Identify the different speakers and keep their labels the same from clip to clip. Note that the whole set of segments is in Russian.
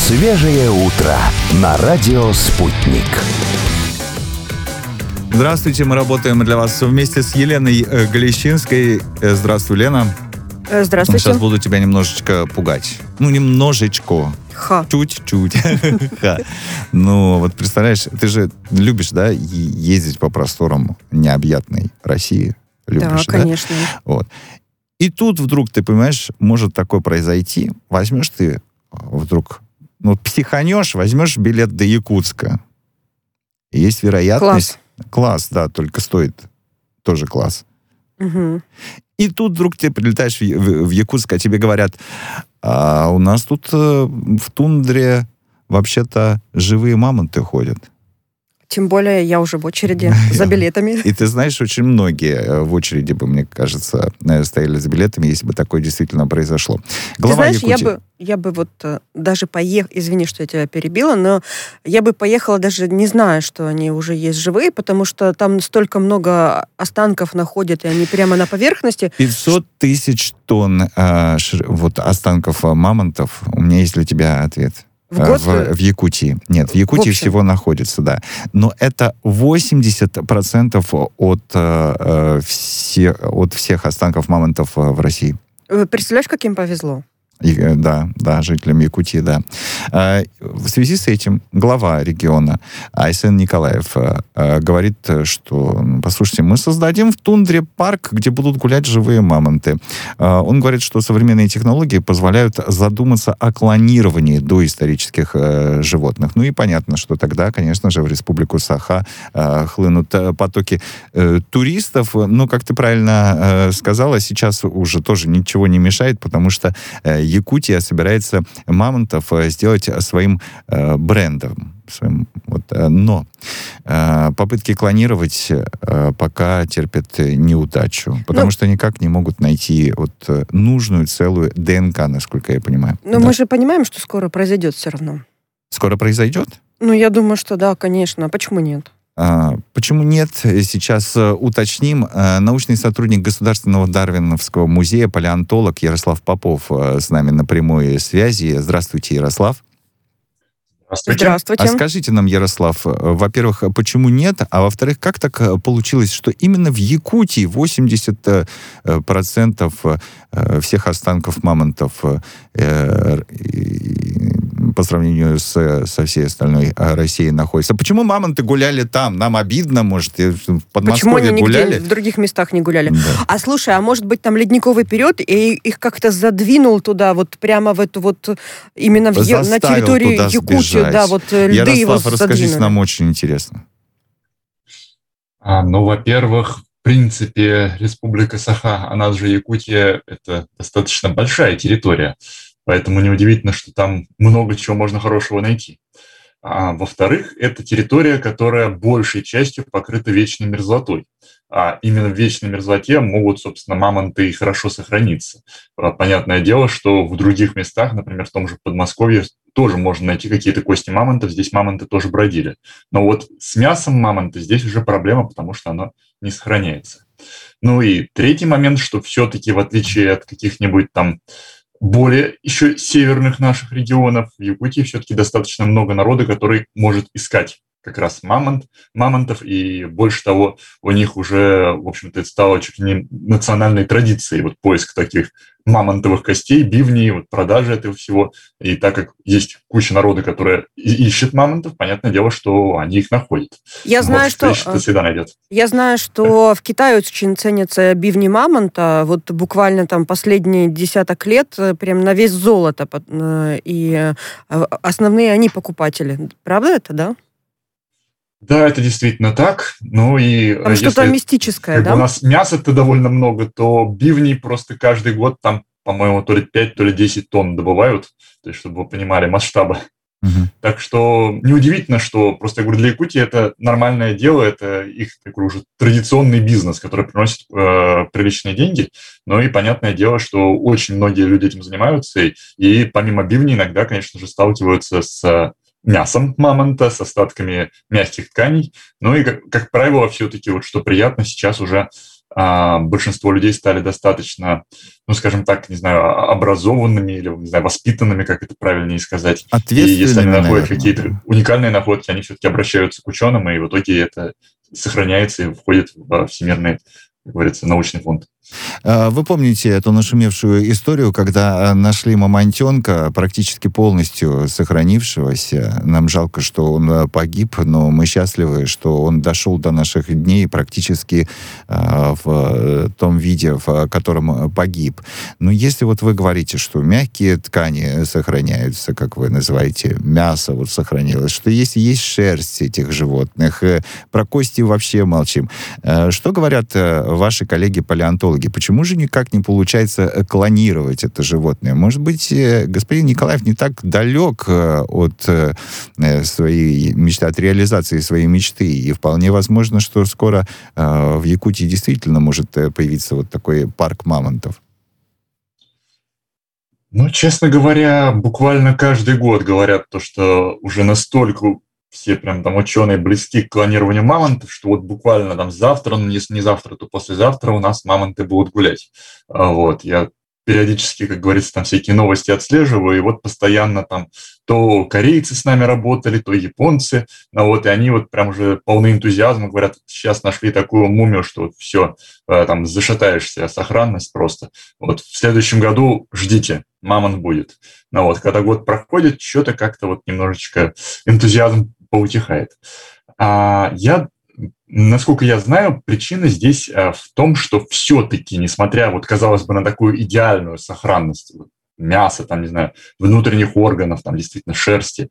Speaker 1: Свежее утро на радио «Спутник».
Speaker 2: Здравствуйте, мы работаем для вас вместе с Еленой Галищинской. Здравствуй, Лена.
Speaker 3: Здравствуйте.
Speaker 2: Сейчас буду тебя немножечко пугать. Немножечко. Чуть-чуть. Ну, вот представляешь, ты же любишь, да, ездить по просторам необъятной России. Любишь,
Speaker 3: да, конечно.
Speaker 2: Вот. И тут вдруг, ты понимаешь, может такое произойти. Возьмешь ты вдруг, психанешь, возьмешь билет до Якутска. Есть вероятность... Класс, да, только стоит тоже класс.
Speaker 3: Угу.
Speaker 2: И тут вдруг ты прилетаешь в Якутск, а тебе говорят, а у нас тут в тундре вообще-то живые мамонты ходят.
Speaker 3: Тем более я уже в очереди за билетами.
Speaker 2: И ты знаешь, очень многие в очереди бы, мне кажется, стояли за билетами, если бы такое действительно произошло.
Speaker 3: Глава ты знаешь, я бы вот даже поехала, извини, что я тебя перебила, но я бы поехала даже не зная, что они уже есть живые, потому что там столько много останков находят, и они прямо на поверхности.
Speaker 2: 500 тысяч тонн останков мамонтов. У меня есть для тебя ответ. В Якутии. Нет, в Якутии всего находится, да. Но это 80% от всех останков мамонтов в России.
Speaker 3: Представляешь, как им повезло?
Speaker 2: Да, жителям Якутии, да. В связи с этим глава региона Айсен Николаев говорит, что, послушайте, мы создадим в тундре парк, где будут гулять живые мамонты. Он говорит, что современные технологии позволяют задуматься о клонировании доисторических животных. И понятно, что тогда, конечно же, в Республику Саха хлынут потоки туристов. Но, как ты правильно сказала, сейчас уже тоже ничего не мешает, потому что Якутия собирается мамонтов сделать своим брендом. Но попытки клонировать пока терпят неудачу, потому что никак не могут найти нужную целую ДНК, насколько я понимаю.
Speaker 3: Но мы же понимаем, что скоро произойдет все равно.
Speaker 2: Скоро произойдет?
Speaker 3: Я думаю, что да, конечно. Почему нет?
Speaker 2: Почему нет? Сейчас уточним. Научный сотрудник Государственного Дарвиновского музея, палеонтолог Ярослав Попов с нами на прямой связи. Здравствуйте, Ярослав.
Speaker 3: Здравствуйте.
Speaker 2: А скажите нам, Ярослав, во-первых, почему нет? А во-вторых, как так получилось, что именно в Якутии 80% всех останков мамонтов по сравнению со всей остальной Россией находится? Почему мамонты гуляли там? Нам обидно, может, в Подмосковье
Speaker 3: гуляли? Почему они нигде в других местах не гуляли? Да. А слушай, а может быть там ледниковый период, и их как-то задвинул туда, прямо в эту именно на территорию Якутии, да, льды
Speaker 2: Ярослав,
Speaker 3: его
Speaker 2: расскажите,
Speaker 3: задвинули.
Speaker 2: нам очень интересно.
Speaker 4: Во-первых, в принципе, Республика Саха, она же Якутия, это достаточно большая территория, поэтому неудивительно, что там много чего можно хорошего найти. А во-вторых, это территория, которая большей частью покрыта вечной мерзлотой. А именно в вечной мерзлоте могут, собственно, мамонты и хорошо сохраниться. Понятное дело, что в других местах, например, в том же Подмосковье, тоже можно найти какие-то кости мамонтов, здесь мамонты тоже бродили. Но с мясом мамонта здесь уже проблема, потому что оно не сохраняется. И третий момент, что все-таки, в отличие от каких-нибудь там более еще северных наших регионов, в Якутии все-таки достаточно много народа, который может искать как раз мамонтов, и больше того, у них уже, в общем-то, это стало чуть ли не национальной традицией, поиск таких мамонтовых костей, бивней, продажи этого всего. И так как есть куча народа, которая ищет мамонтов, понятное дело, что они их находят.
Speaker 3: Я знаю, что
Speaker 4: всегда найдет.
Speaker 3: Я знаю, что в Китае очень ценятся бивни мамонта, буквально там последние десяток лет прям на вес золота, и основные они покупатели. Правда это, да?
Speaker 4: Да, это действительно так.
Speaker 3: Там что-то мистическое, да?
Speaker 4: У нас мяса-то довольно много, то бивней просто каждый год там, по-моему, то ли 5, то ли 10 тонн добывают, то есть, чтобы вы понимали масштабы. Так что неудивительно, что просто, я говорю, для Якутии это нормальное дело, это их такой уже традиционный бизнес, который приносит приличные деньги. И понятное дело, что очень многие люди этим занимаются, и помимо бивней иногда, конечно же, сталкиваются с мясом мамонта, с остатками мягких тканей. И, как правило, все-таки, что приятно, сейчас уже большинство людей стали достаточно, ну, скажем так, не знаю, образованными или, не знаю, воспитанными, как это правильнее сказать. И если они находят какие-то уникальные находки, они все-таки обращаются к ученым, и в итоге это сохраняется и входит в всемирный, как говорится, научный фонд.
Speaker 2: Вы помните эту нашумевшую историю, когда нашли мамонтенка, практически полностью сохранившегося. Нам жалко, что он погиб, но мы счастливы, что он дошел до наших дней практически в том виде, в котором погиб. Но если вот вы говорите, что мягкие ткани сохраняются, как вы называете, мясо вот сохранилось, что если есть шерсть этих животных, про кости вообще молчим. Что говорят ваши коллеги-палеонтологи? Почему же никак не получается клонировать это животное? Может быть, господин Николаев не так далек от своей мечты, от реализации своей мечты, и вполне возможно, что скоро в Якутии действительно может появиться вот такой парк мамонтов.
Speaker 4: Ну, честно говоря, буквально каждый год говорят то, что уже настолько все прям там ученые близки к клонированию мамонтов, что вот буквально там завтра, ну если не завтра, то послезавтра у нас мамонты будут гулять. Вот, я периодически, как говорится, там всякие новости отслеживаю, и вот постоянно там то корейцы с нами работали, то японцы, ну вот, и они вот прям уже полны энтузиазма, говорят, сейчас нашли такую мумию, что вот все, там зашатаешься, сохранность просто. Вот в следующем году ждите, мамонт будет. Ну вот, когда год проходит, что-то как-то вот немножечко энтузиазм поутихает. Насколько я знаю, причина здесь в том, что все-таки, несмотря, вот, казалось бы, на такую идеальную сохранность мяса, там, не знаю, внутренних органов, там, действительно, шерсти,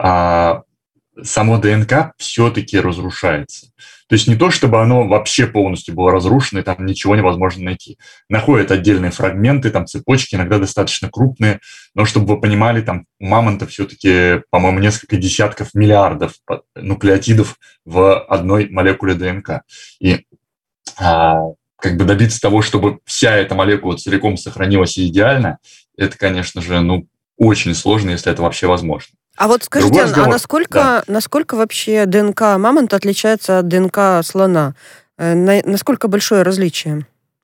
Speaker 4: само ДНК все-таки разрушается. То есть не то, чтобы оно вообще полностью было разрушено, и там ничего невозможно найти. Находят отдельные фрагменты, там цепочки, иногда достаточно крупные, но чтобы вы понимали, там у мамонта все-таки, по-моему, несколько десятков миллиардов нуклеотидов в одной молекуле ДНК. И как бы добиться того, чтобы вся эта молекула целиком сохранилась и идеально, это, конечно же, очень сложно, если это вообще возможно.
Speaker 3: А вот скажите, насколько вообще ДНК мамонта отличается от ДНК слона? Насколько большое различие?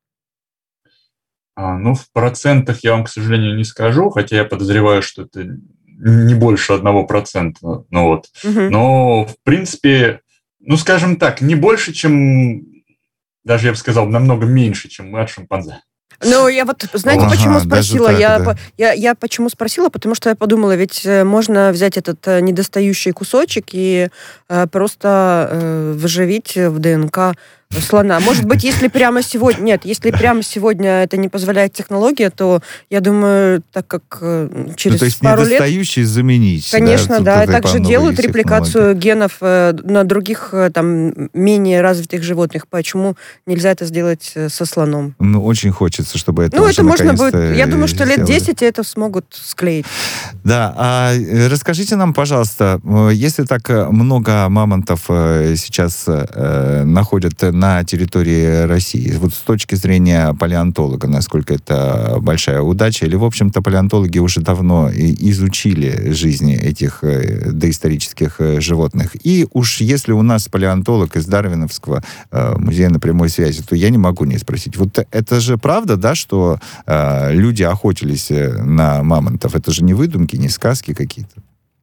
Speaker 4: В процентах я вам, к сожалению, не скажу, хотя я подозреваю, что это не больше 1%. Но, в принципе, скажем так, не больше, чем, даже я бы сказал, намного меньше, чем мы от шимпанзе.
Speaker 3: Я вот, знаете, почему спросила? Я почему спросила? Потому что я подумала, ведь можно взять этот недостающий кусочек и просто вживить в ДНК слона. Может быть, если прямо сегодня это не позволяет технология, то, я думаю, так как через
Speaker 2: то есть
Speaker 3: пару лет...
Speaker 2: недостающий заменить.
Speaker 3: Конечно, да. Также делают репликацию генов на других, там, менее развитых животных. Почему нельзя это сделать со слоном?
Speaker 2: Очень хочется, чтобы это
Speaker 3: это можно будет... Я думаю, что лет 10 это смогут склеить.
Speaker 2: Да. Расскажите нам, пожалуйста, если так много мамонтов сейчас находят на территории России, вот с точки зрения палеонтолога, насколько это большая удача, или, в общем-то, палеонтологи уже давно изучили жизни этих доисторических животных. И уж если у нас палеонтолог из Дарвиновского музея на прямой связи, то я не могу не спросить. Вот это же правда, да, что люди охотились на мамонтов? Это же не выдумки, не сказки какие-то?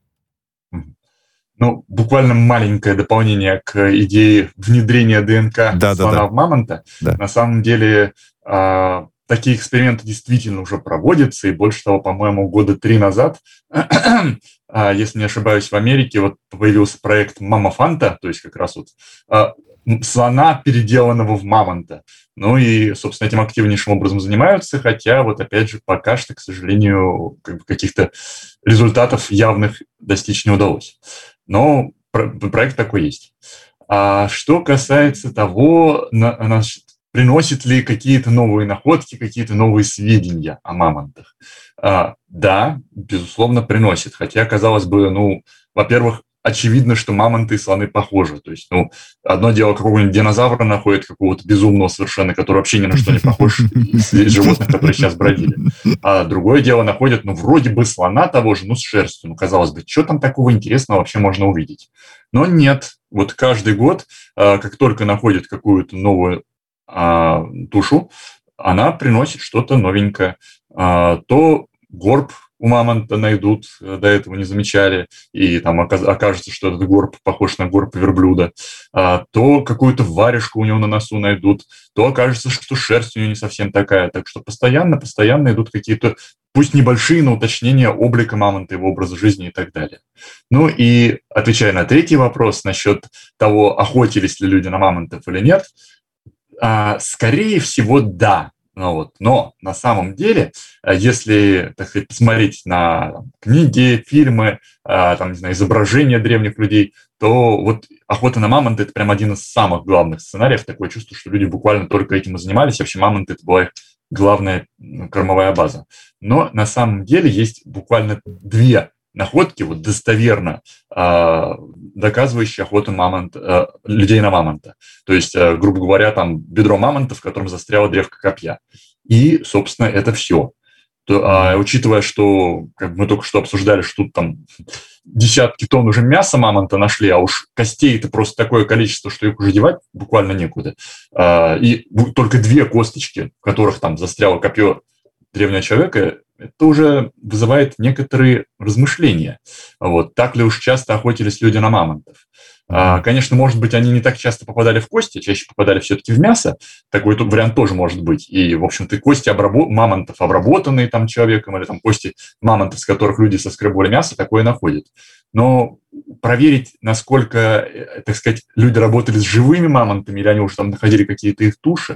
Speaker 4: Буквально маленькое дополнение к идее внедрения ДНК слона в мамонта. Да. На самом деле такие эксперименты действительно уже проводятся, и больше того, по-моему, 3 года назад, если не ошибаюсь, в Америке вот появился проект Мамафанта, то есть как раз вот слона, переделанного в мамонта. И, собственно, этим активнейшим образом занимаются, хотя вот опять же пока что, к сожалению, каких-то результатов явных достичь не удалось. Но проект такой есть. А что касается того, приносит ли какие-то новые находки, какие-то новые сведения о мамонтах. Да, безусловно, приносит. Хотя, казалось бы, во-первых, очевидно, что мамонты и слоны похожи. То есть, одно дело, какого-нибудь динозавра находит, какого-то безумного совершенно, который вообще ни на что не похож из животных, которые сейчас бродили. А другое дело, находят, вроде бы слона того же, с шерстью. Казалось бы, что там такого интересного вообще можно увидеть? Но нет. Вот каждый год, как только находят какую-то новую тушу, она приносит что-то новенькое. То горб у мамонта найдут, до этого не замечали, и там окажется, что этот горб похож на горб верблюда, то какую-то варежку у него на носу найдут, то окажется, что шерсть у него не совсем такая. Так что постоянно идут какие-то, пусть небольшие, но уточнения облика мамонта, его образа жизни и так далее. Ну и отвечая на третий вопрос насчет того, охотились ли люди на мамонтов или нет, скорее всего, да. Но на самом деле, если, так сказать, посмотреть на книги, фильмы, изображения древних людей, то вот охота на мамонта – это прям один из самых главных сценариев. Такое чувство, что люди буквально только этим и занимались. Вообще мамонты – это была их главная кормовая база. Но на самом деле есть буквально две находки, вот достоверно доказывающие охоту людей на мамонта. То есть, грубо говоря, там бедро мамонта, в котором застряла древко копья. И, собственно, это все. Учитывая, что как мы только что обсуждали, что тут там десятки тонн уже мяса мамонта нашли, а уж костей-то просто такое количество, что их уже девать буквально некуда. И только две косточки, в которых там застряло копье древнего человека, это уже вызывает некоторые размышления. Вот. Так ли уж часто охотились люди на мамонтов? Конечно, может быть, они не так часто попадали в кости, чаще попадали все-таки в мясо. Такой вариант тоже может быть. И, в общем-то, кости мамонтов, обработанные там человеком, или там кости мамонтов, с которых люди соскребывали мясо, такое находят. Но проверить, насколько, так сказать, люди работали с живыми мамонтами, или они уже там находили какие-то их туши,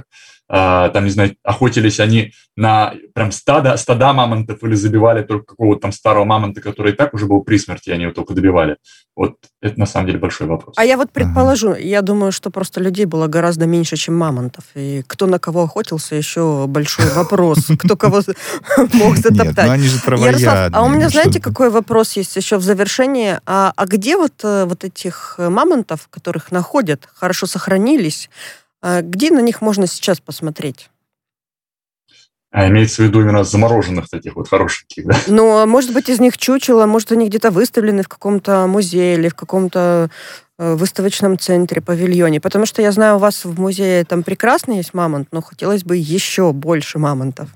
Speaker 4: охотились они на прям стада мамонтов или забивали только какого-то там старого мамонта, который и так уже был при смерти, и они его только добивали. Вот это на самом деле большой вопрос.
Speaker 3: А я вот предположу, я думаю, что просто людей было гораздо меньше, чем мамонтов. И кто на кого охотился, еще большой вопрос. Кто кого мог затоптать.
Speaker 2: Нет, они же травоядные.
Speaker 3: Ярослав, а у меня, знаете, какой вопрос есть еще в завершении? А где вот этих мамонтов, которых находят, хорошо сохранились, где на них можно сейчас посмотреть?
Speaker 4: Имеется в виду именно замороженных таких вот хорошеньких, да?
Speaker 3: Ну, может быть, из них чучело, может, они где-то выставлены в каком-то музее или в каком-то выставочном центре, павильоне. Потому что я знаю, у вас в музее там прекрасно есть мамонт, но хотелось бы еще больше мамонтов.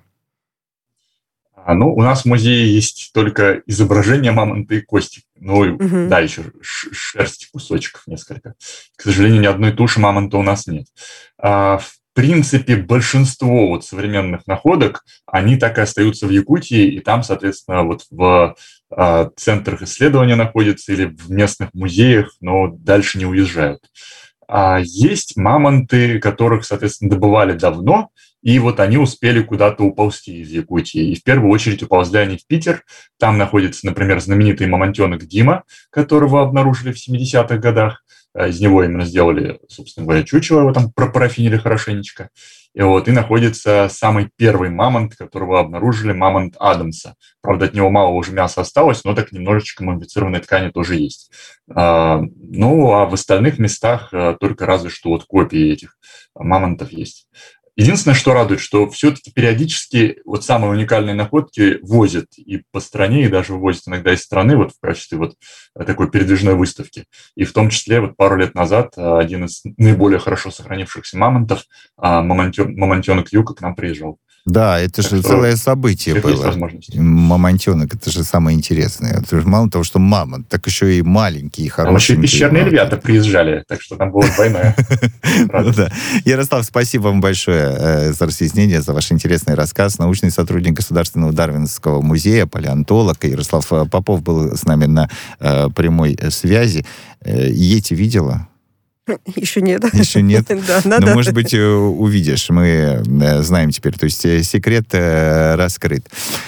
Speaker 4: У нас в музее есть только изображение мамонта и кости. Да, еще шерсти кусочков несколько. К сожалению, ни одной туши мамонта у нас нет. В принципе, большинство вот современных находок, они так и остаются в Якутии, и там, соответственно, вот в центрах исследования находятся или в местных музеях, но дальше не уезжают. Есть мамонты, которых, соответственно, добывали давно, и вот они успели куда-то уползти из Якутии. И в первую очередь уползли они в Питер. Там находится, например, знаменитый мамонтенок Дима, которого обнаружили в 70-х годах. Из него именно сделали, собственно говоря, чучело, его там пропарафинили хорошенечко. И находится самый первый мамонт, которого обнаружили, мамонт Адамса. Правда, от него мало уже мяса осталось, но так немножечко мумифицированной ткани тоже есть. А в остальных местах только разве что вот копии этих мамонтов есть. Единственное, что радует, что все-таки периодически вот самые уникальные находки возят и по стране, и даже вывозят иногда из страны вот в качестве вот такой передвижной выставки. И в том числе вот пару лет назад один из наиболее хорошо сохранившихся мамонтов, мамонтенок Юка, к нам приезжал.
Speaker 2: Да, это же целое событие было. Мамонтенок, это же самое интересное. Это же мало того, что мамонт, так еще и маленький, и хорошенький.
Speaker 4: Там еще пещерные львята приезжали, так что там была двойная.
Speaker 2: Ярослав, спасибо вам большое за разъяснение, за ваш интересный рассказ. Научный сотрудник Государственного Дарвиновского музея, палеонтолог Ярослав Попов был с нами на прямой связи. Йети видела?
Speaker 3: Еще нет.
Speaker 2: Еще нет?
Speaker 3: Да,
Speaker 2: но, может быть, увидишь. Мы знаем теперь. То есть секрет раскрыт.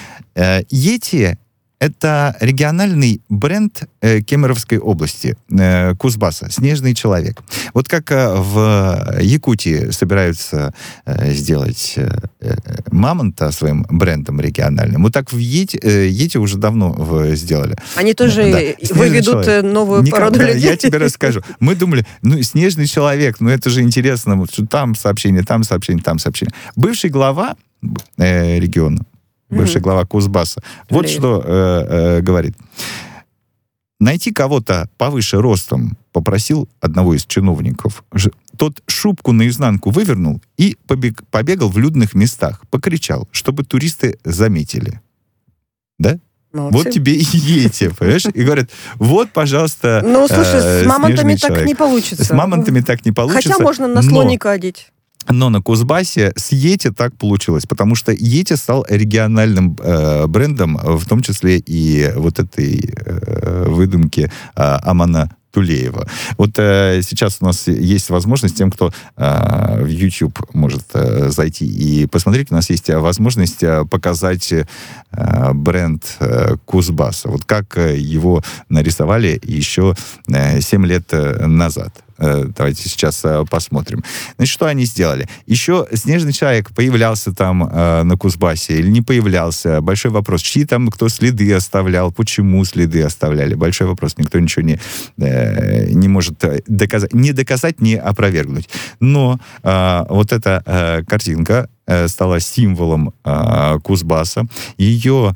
Speaker 2: Йети — это региональный бренд Кемеровской области, Кузбасса, «Снежный человек». Вот как в Якутии собираются сделать мамонта своим брендом региональным, вот так в Йети уже давно сделали.
Speaker 3: Они тоже выведут новую породу людей.
Speaker 2: Я тебе расскажу. Мы думали, «Снежный человек», это же интересно, вот там сообщение, там сообщение, там сообщение. Бывший глава региона, бывший глава Кузбасса. Вот что говорит. Найти кого-то повыше ростом попросил одного из чиновников тот шубку наизнанку вывернул и побегал в людных местах, покричал, чтобы туристы заметили. Да?
Speaker 3: Молодцы.
Speaker 2: Вот тебе и Йети, понимаешь? И говорят, вот, пожалуйста,
Speaker 3: Ну, слушай, с мамонтами так
Speaker 2: человек.
Speaker 3: не получится.
Speaker 2: С мамонтами так не получится.
Speaker 3: Хотя можно на слоника одеть.
Speaker 2: Но на Кузбассе с Йети так получилось, потому что Йети стал региональным брендом, в том числе и вот этой выдумки Амана Тулеева. Вот сейчас у нас есть возможность тем, кто в YouTube может зайти и посмотреть, у нас есть возможность показать бренд Кузбасса. Вот как его нарисовали еще 7 лет назад. Давайте сейчас посмотрим. Значит, что они сделали? Еще «Снежный человек» появлялся там на Кузбассе или не появлялся? Большой вопрос. Чьи там, кто следы оставлял, почему следы оставляли? Большой вопрос. Никто ничего не может доказать, не опровергнуть. Но вот эта картинка стала символом Кузбасса. Ее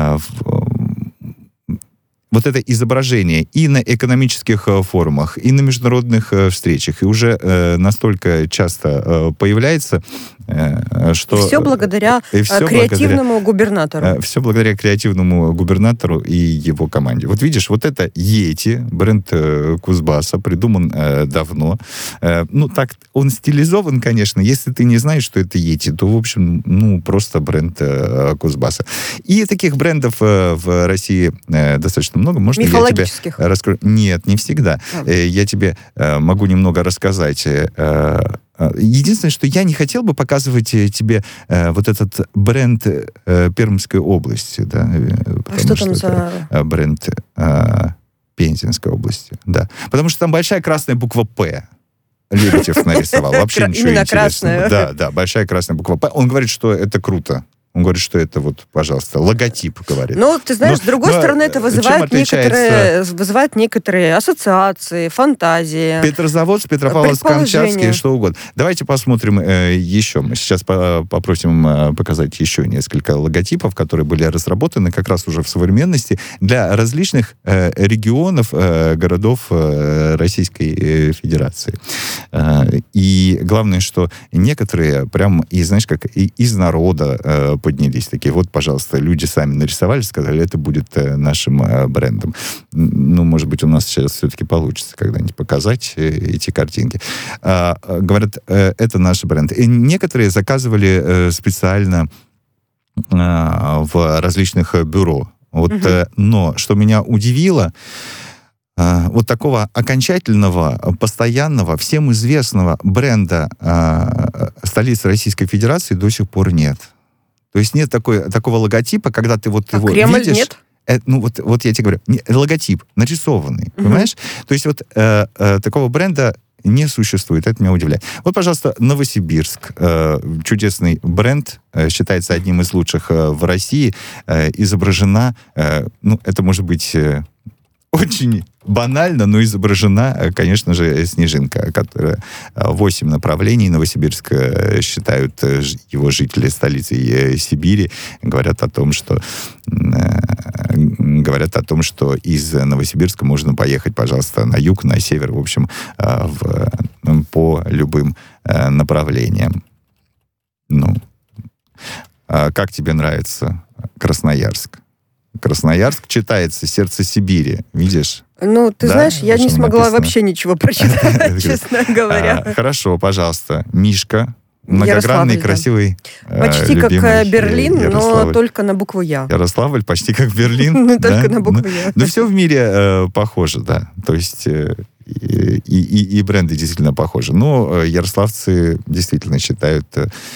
Speaker 2: вот это изображение и на экономических форумах, и на международных встречах, и уже настолько часто появляется, что...
Speaker 3: Все благодаря креативному губернатору.
Speaker 2: Все благодаря креативному губернатору и его команде. Вот видишь, вот это Йети, бренд Кузбасса, придуман давно. Ну, так, он стилизован, конечно. Если ты не знаешь, что это Йети, то, в общем, ну, просто бренд Кузбасса. И таких брендов в России достаточно много. Можно я тебе раскрою? Нет, не всегда. Я тебе могу немного рассказать. Единственное, что я не хотел бы показывать тебе вот этот бренд Пермской области. Да,
Speaker 3: а что там за...
Speaker 2: бренд Пензенской области. Да. Потому что там большая красная буква «П». Лебедев нарисовал. Вообще ничего интересного. Да, большая красная буква «П». Он говорит, что это круто. Он говорит, что это вот, пожалуйста, логотип, говорит.
Speaker 3: Ну, ты знаешь, с другой стороны, это вызывает некоторые ассоциации, фантазии.
Speaker 2: Петрозаводск, Петропавловск-Камчатский, что угодно. Давайте посмотрим еще. Мы сейчас попросим показать еще несколько логотипов, которые были разработаны как раз уже в современности для различных регионов, городов Российской Федерации. И главное, что некоторые прям, знаешь, как из народа поднялись такие, вот, пожалуйста, люди сами нарисовали, сказали, это будет нашим брендом. Ну, может быть, у нас сейчас все-таки получится когда-нибудь показать эти картинки. Говорят, это наш бренд. И некоторые заказывали специально в различных бюро. Вот, но, что меня удивило, вот такого окончательного, постоянного, всем известного бренда столицы Российской Федерации до сих пор нет. То есть нет такого логотипа, когда ты вот его
Speaker 3: Кремль
Speaker 2: видишь...
Speaker 3: Нет?
Speaker 2: Ну, вот я тебе говорю, логотип нарисованный, понимаешь? То есть вот такого бренда не существует, это меня удивляет. Вот, пожалуйста, Новосибирск, чудесный бренд, считается одним из лучших в России, изображена, ну, это может быть... очень банально, но изображена, конечно же, снежинка, которая 8 направлений Новосибирск считают его жители столицей Сибири. Говорят о том, что из Новосибирска можно поехать, пожалуйста, на юг, на север, в общем, по любым направлениям. Ну, как тебе нравится Красноярск? Красноярск читается «Сердце Сибири», видишь?
Speaker 3: Ну, ты знаешь, я не смогла вообще ничего прочитать, честно говоря.
Speaker 2: Хорошо, пожалуйста. Мишка, многогранный, красивый,
Speaker 3: почти как Берлин, но только на букву «Я».
Speaker 2: Ярославль почти как Берлин.
Speaker 3: Только на букву «Я».
Speaker 2: Ну, все в мире похоже, да. То есть... И бренды действительно похожи. Но ярославцы действительно считают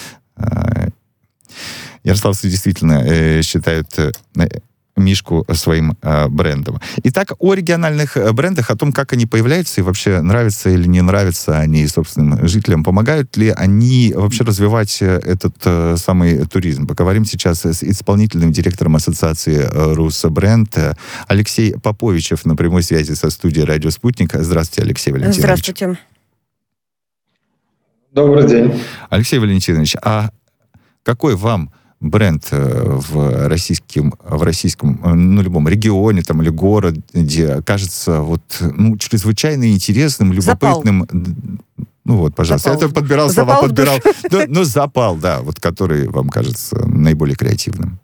Speaker 2: Мишку своим брендом. Итак, о региональных брендах, о том, как они появляются и вообще нравятся или не нравятся они собственным жителям, помогают ли они вообще развивать этот самый туризм. Поговорим сейчас с исполнительным директором ассоциации «Русбренд» Алексей Поповичев на прямой связи со студией «Радио Спутник». Здравствуйте, Алексей Валентинович.
Speaker 3: Здравствуйте.
Speaker 5: Добрый день.
Speaker 2: Алексей Валентинович, а какой вам бренд в российском, ну, любом регионе там, или городе кажется вот, ну, чрезвычайно интересным, любопытным, Ну вот, пожалуйста.
Speaker 3: Запал.
Speaker 2: Я подбирал
Speaker 3: Запал
Speaker 2: слова,
Speaker 3: в душу.
Speaker 2: подбирал. Ну, запал, да, вот который вам кажется наиболее креативным.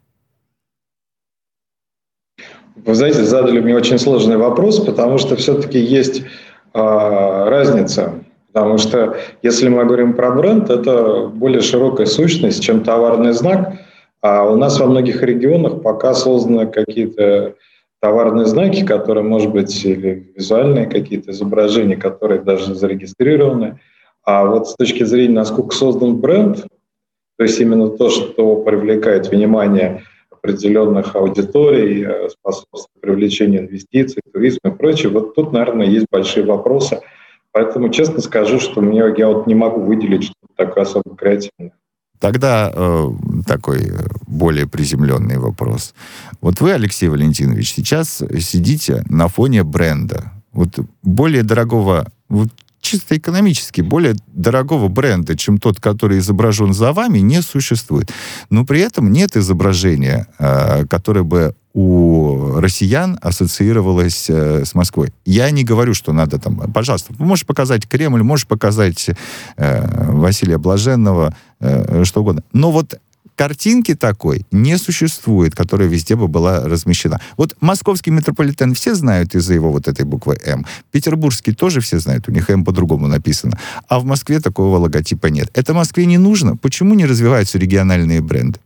Speaker 5: Вы знаете, задали мне очень сложный вопрос, потому что все-таки есть разница. Потому что если мы говорим про бренд, это более широкая сущность, чем товарный знак. А у нас во многих регионах пока созданы какие-то товарные знаки, которые, может быть, или визуальные какие-то изображения, которые даже зарегистрированы. А вот с точки зрения, насколько создан бренд, то есть именно то, что привлекает внимание определенных аудиторий, способствует привлечению инвестиций, туризма и прочее, вот тут, наверное, есть большие вопросы. Поэтому честно скажу, что я вот не могу выделить что-то такое особо креативное.
Speaker 2: Тогда такой более приземленный вопрос. Вот вы, Алексей Валентинович, сейчас сидите на фоне бренда. Вот более дорогого, вот чисто экономически, более дорогого бренда, чем тот, который изображен за вами, не существует. Но при этом нет изображения, которое бы у россиян ассоциировалось с Москвой. Я не говорю, что надо там... Пожалуйста, можешь показать Кремль, можешь показать Василия Блаженного, что угодно. Но вот картинки такой не существует, которая везде бы была размещена. Вот московский метрополитен все знают из-за его вот этой буквы «М». Петербургский тоже все знают, у них «М» по-другому написано. А в Москве такого логотипа нет. Это Москве не нужно. Почему не развиваются региональные бренды?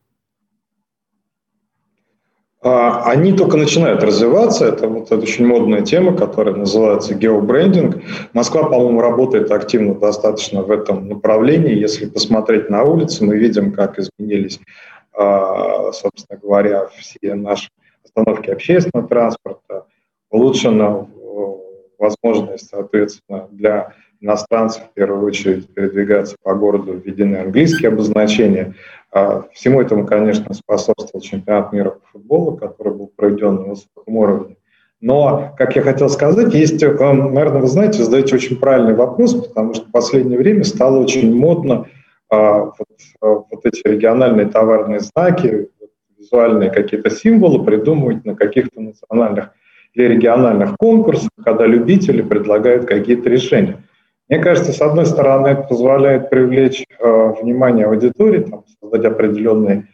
Speaker 5: Они только начинают развиваться. Это очень модная тема, которая называется геобрендинг. Москва, по-моему, работает активно достаточно в этом направлении. Если посмотреть на улицы, мы видим, как изменились, собственно говоря, все наши остановки общественного транспорта. Улучшена возможность, соответственно, для иностранцев, в первую очередь, передвигаться по городу, введены английские обозначения. Всему этому, конечно, способствовал чемпионат мира по футболу, который был проведен на высоком уровне. Но, как я хотел сказать, есть, наверное, вы знаете, задаете очень правильный вопрос, потому что в последнее время стало очень модно вот эти региональные товарные знаки, визуальные какие-то символы придумывать на каких-то национальных или региональных конкурсах, когда любители предлагают какие-то решения. Мне кажется, с одной стороны, это позволяет привлечь внимание аудитории, создать определенные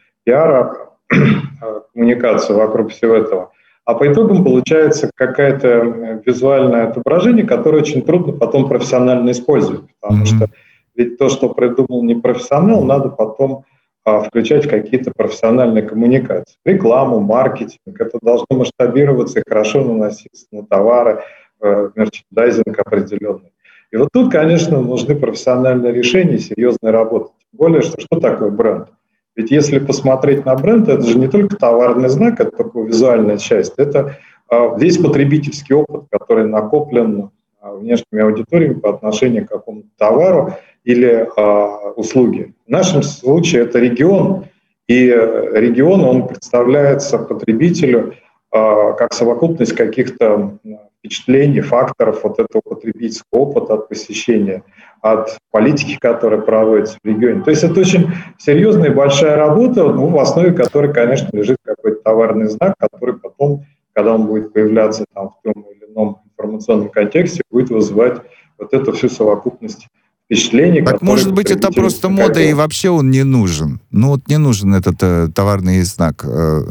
Speaker 5: пиар-коммуникацию вокруг всего этого. А по итогам получается какое-то визуальное отображение, которое очень трудно потом профессионально использовать. Потому что ведь то, что придумал не профессионал, надо потом включать в какие-то профессиональные коммуникации. Рекламу, маркетинг. Это должно масштабироваться и хорошо наноситься на товары, мерчендайзинг определенный. И вот тут, конечно, нужны профессиональные решения, серьезная работа. Тем более, что такое бренд? Ведь если посмотреть на бренд, это же не только товарный знак, это только визуальная часть, это весь потребительский опыт, который накоплен внешними аудиториями по отношению к какому-то товару или услуге. В нашем случае это регион, и регион, он представляется потребителю как совокупность каких-то впечатлений, факторов вот этого потребительского опыта от посещения, от политики, которая проводится в регионе. То есть это очень серьезная и большая работа, в основе которой, конечно, лежит какой-то товарный знак, который потом, когда он будет появляться там, в том или ином информационном контексте, будет вызывать вот эту всю совокупность впечатлений.
Speaker 2: Так может быть это просто мода и вообще он не нужен. Ну вот не нужен этот товарный знак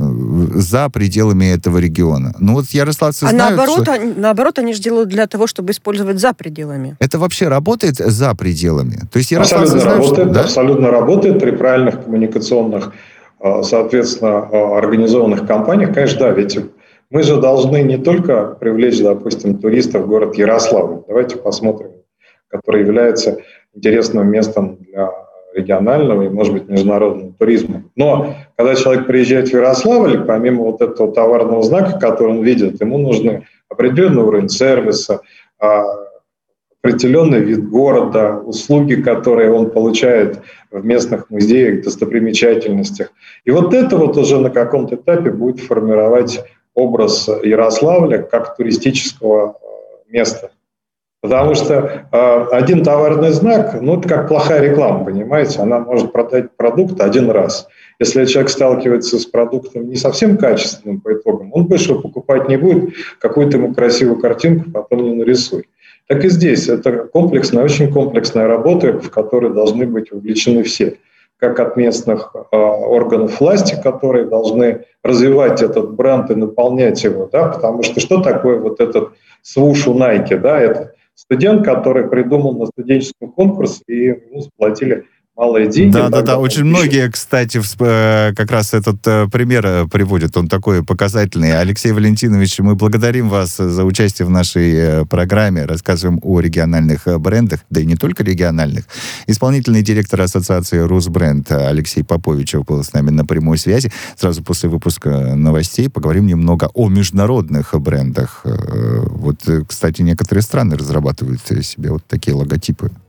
Speaker 2: за пределами этого региона. Ну вот ярославцы знают,
Speaker 3: наоборот, они же делают для того, чтобы использовать за пределами.
Speaker 2: Это вообще работает за пределами? То есть
Speaker 5: ярославцы знают, абсолютно работает при правильных коммуникационных, соответственно, организованных кампаниях. Конечно, да, ведь мы же должны не только привлечь, допустим, туристов в город Ярославль. Давайте посмотрим, который является интересным местом для регионального и, может быть, международного туризма. Но когда человек приезжает в Ярославль, помимо вот этого товарного знака, который он видит, ему нужны определенный уровень сервиса, определенный вид города, услуги, которые он получает в местных музеях, достопримечательностях. И вот это вот уже на каком-то этапе будет формировать образ Ярославля как туристического места. Потому что один товарный знак, ну, это как плохая реклама, понимаете? Она может продать продукт один раз. Если человек сталкивается с продуктом не совсем качественным по итогам, он больше его покупать не будет, какую-то ему красивую картинку потом не нарисует. Так и здесь. Это комплексная, очень комплексная работа, в которой должны быть вовлечены все. Как от местных органов власти, которые должны развивать этот бренд и наполнять его. Да? Потому что такое вот этот свуш у Nike? Да? Это студент, который придумал на студенческом конкурсе, и ему заплатили малые деньги.
Speaker 2: Да. Очень многие, кстати, как раз этот пример приводят. Он такой показательный. Алексей Валентинович, мы благодарим вас за участие в нашей программе. Рассказываем о региональных брендах, да и не только региональных. Исполнительный директор ассоциации «Русбренд» Алексей Попович был с нами на прямой связи. Сразу после выпуска новостей поговорим немного о международных брендах. Вот, кстати, некоторые страны разрабатывают себе вот такие логотипы.